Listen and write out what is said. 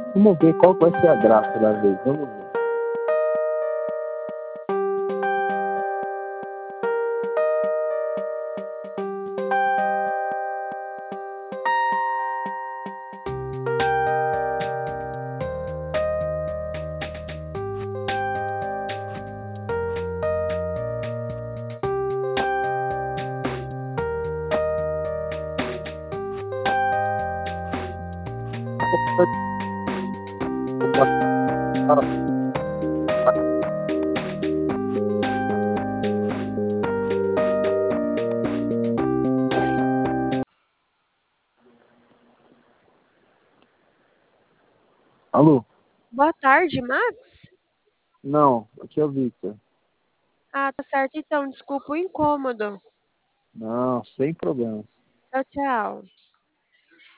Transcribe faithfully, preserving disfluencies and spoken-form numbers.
Vamos ver qual vai ser a graça da vez. Vamos ver. Alô? Boa tarde, Max. Não, aqui é o Victor. Ah, tá certo então. Desculpa o incômodo. Não, sem problemas. Tchau, tchau.